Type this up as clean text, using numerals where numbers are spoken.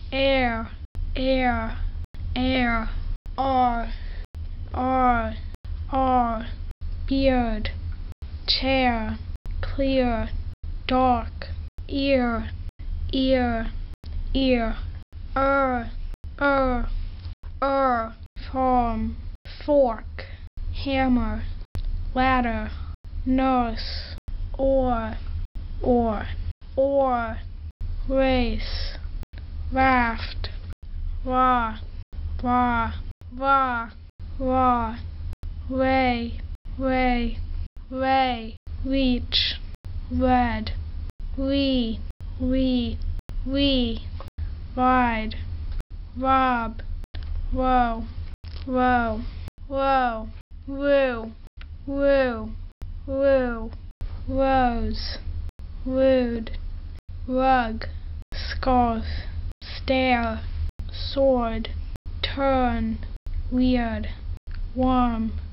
air, air, air, r, beard, chair, clear, dark, ear, ear, ear, farm, fork, hammer, ladder, nurse, or, race, raft, raw, ray, reach, red, we, ride, rob, row, rue, rose, rude, rug, scarf, stare, sword, turn, weird, warm,